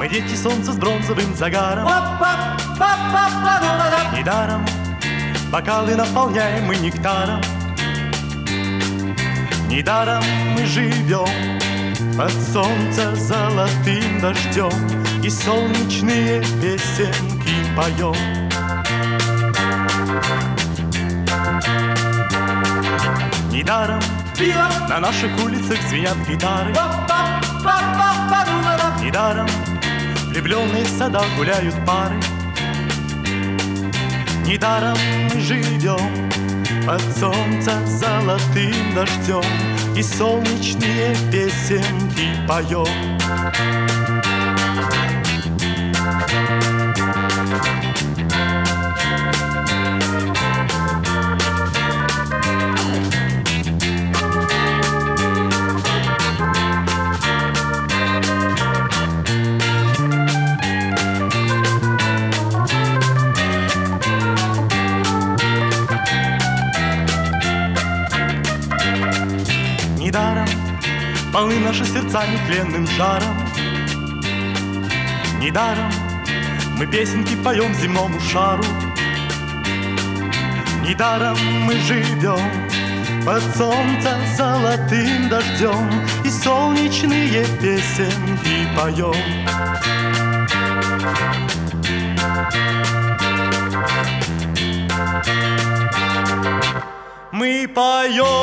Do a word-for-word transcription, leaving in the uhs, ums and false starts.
Мы дети солнца с бронзовым загаром. Недаром бокалы наполняем мы нектаром. Недаром мы живем под солнца золотым дождем и солнечные песенки поем. Недаром на наших улицах звенят гитары. Недаром влюбленные в садах гуляют пары. Недаром мы живем под солнца золотым дождем и солнечные песенки поем. Недаром полны наши сердца нетленным жаром. Недаром мы песенки поем земному шару. Недаром мы живем под солнца золотым дождем и солнечные песенки поем. Мы поем.